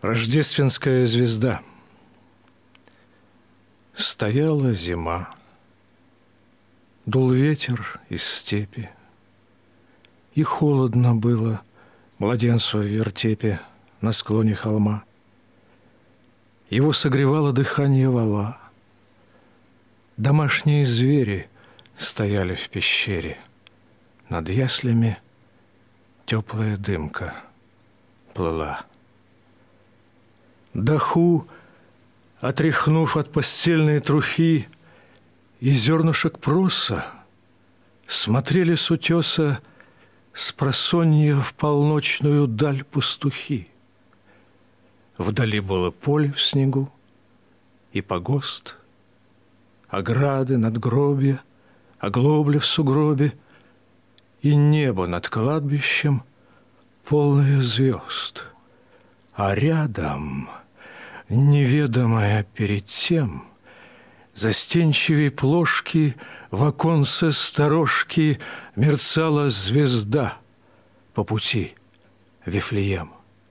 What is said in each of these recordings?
Рождественская звезда. Стояла зима, дул ветер из степи, и холодно было младенцу в вертепе на склоне холма. Его согревало дыхание вала. Домашние звери стояли в пещере. Над яслями теплая дымка плыла. Даху, отряхнув от постельной трухи и зернышек проса, смотрели с утеса спросонья в полночную даль пастухи. Вдали было поле в снегу и погост, ограды, надгробья, оглобли в сугробе и небо над кладбищем, полное звезд. А рядом, неведомая перед тем, застенчивей плошки в оконце сторожки мерцала звезда по пути в Вифлеем.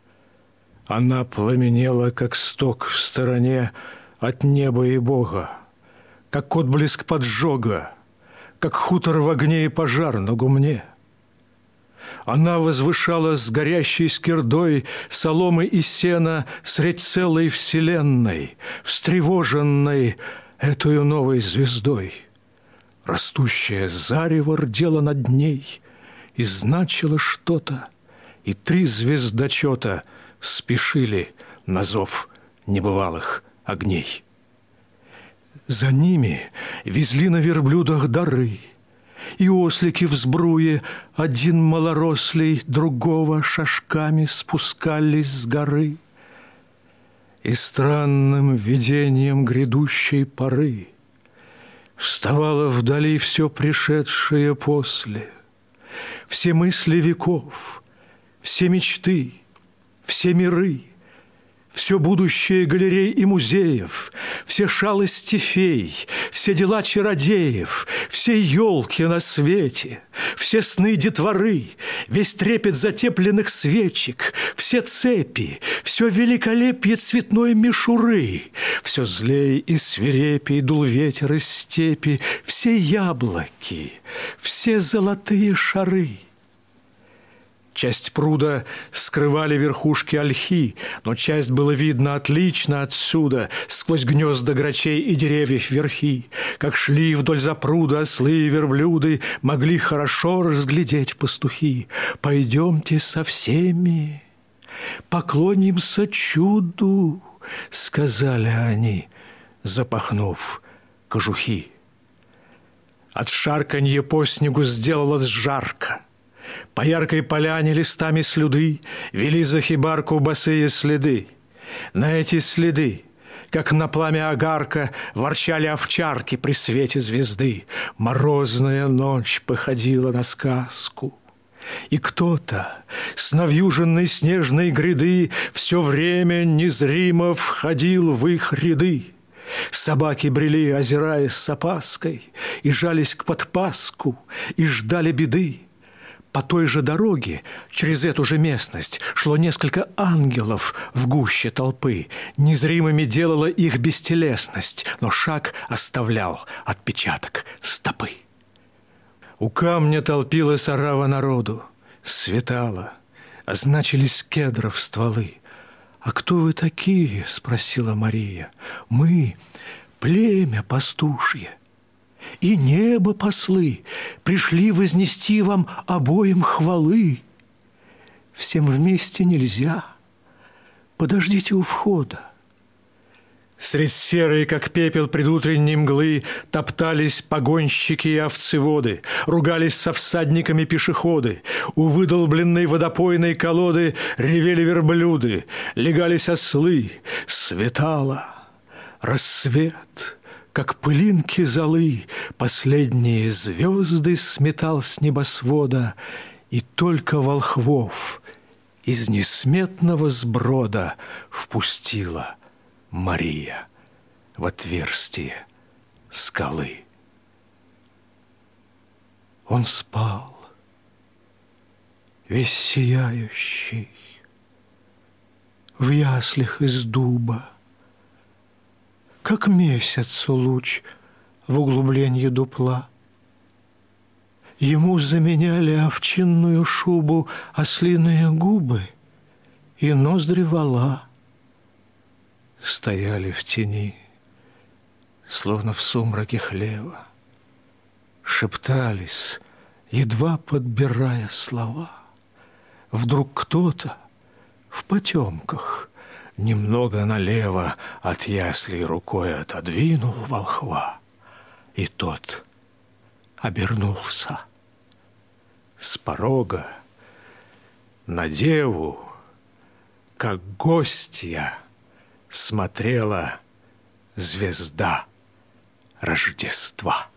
Она пламенела, как сток в стороне от неба и Бога, как отблеск поджога, как хутор в огне и пожар на гумне. Она возвышалась с горящей скирдой соломы и сена средь целой вселенной, встревоженной этою новой звездой. Растущее зарево рдело над ней и значило что-то, и 3 звездочета спешили на зов небывалых огней. За ними везли на верблюдах дары, и ослики в сбруе, один малорослей, другого шажками спускались с горы. И странным видением грядущей поры вставало вдали все пришедшее после, все мысли веков, все мечты, все миры, все будущее галерей и музеев, все шалости фей, все дела чародеев, все елки на свете, все сны детворы, весь трепет затепленных свечек, все цепи, все великолепие цветной мишуры, все злей и свирепей дул ветер из степи, все яблоки, все золотые шары. Часть пруда скрывали верхушки ольхи, но часть было видно отлично отсюда, сквозь гнезда грачей и деревьев верхи. Как шли вдоль запруда ослы и верблюды, могли хорошо разглядеть пастухи. «Пойдемте со всеми, поклонимся чуду», — сказали они, запахнув кожухи. От шарканья по снегу сделалось жарко. По яркой поляне листами слюды вели за хибарку босые следы. На эти следы, как на пламя огарка, ворчали овчарки при свете звезды. Морозная ночь походила на сказку. И кто-то с навьюженной снежной гряды все время незримо входил в их ряды. Собаки брели, озираясь с опаской, и жались к подпаску, и ждали беды. По той же дороге, через эту же местность, шло несколько ангелов в гуще толпы. Незримыми делала их бестелесность, но шаг оставлял отпечаток стопы. У камня толпилась орава народу. Светало, означились кедров стволы. «А кто вы такие?» – спросила Мария. «Мы – племя пастушье. И небо послы пришли вознести вам обоим хвалы. Всем вместе нельзя. Подождите у входа». Средь серой, как пепел предутренней мглы, топтались погонщики и овцеводы, ругались со всадниками пешеходы. У выдолбленной водопойной колоды ревели верблюды, легались ослы. Светало, рассвет, как пылинки золы, последние звезды сметал с небосвода, и только волхвов из несметного сброда впустила Мария в отверстие скалы. Он спал, весь сияющий, в яслях из дуба. Как месяцу луч в углублении дупла. Ему заменяли овчинную шубу ослиные губы и ноздри вола. Стояли в тени, словно в сумраке хлева, шептались, едва подбирая слова. Вдруг кто-то в потемках немного налево от яслей рукой отодвинул волхва, и тот обернулся. С порога на деву, как гостья, смотрела звезда Рождества.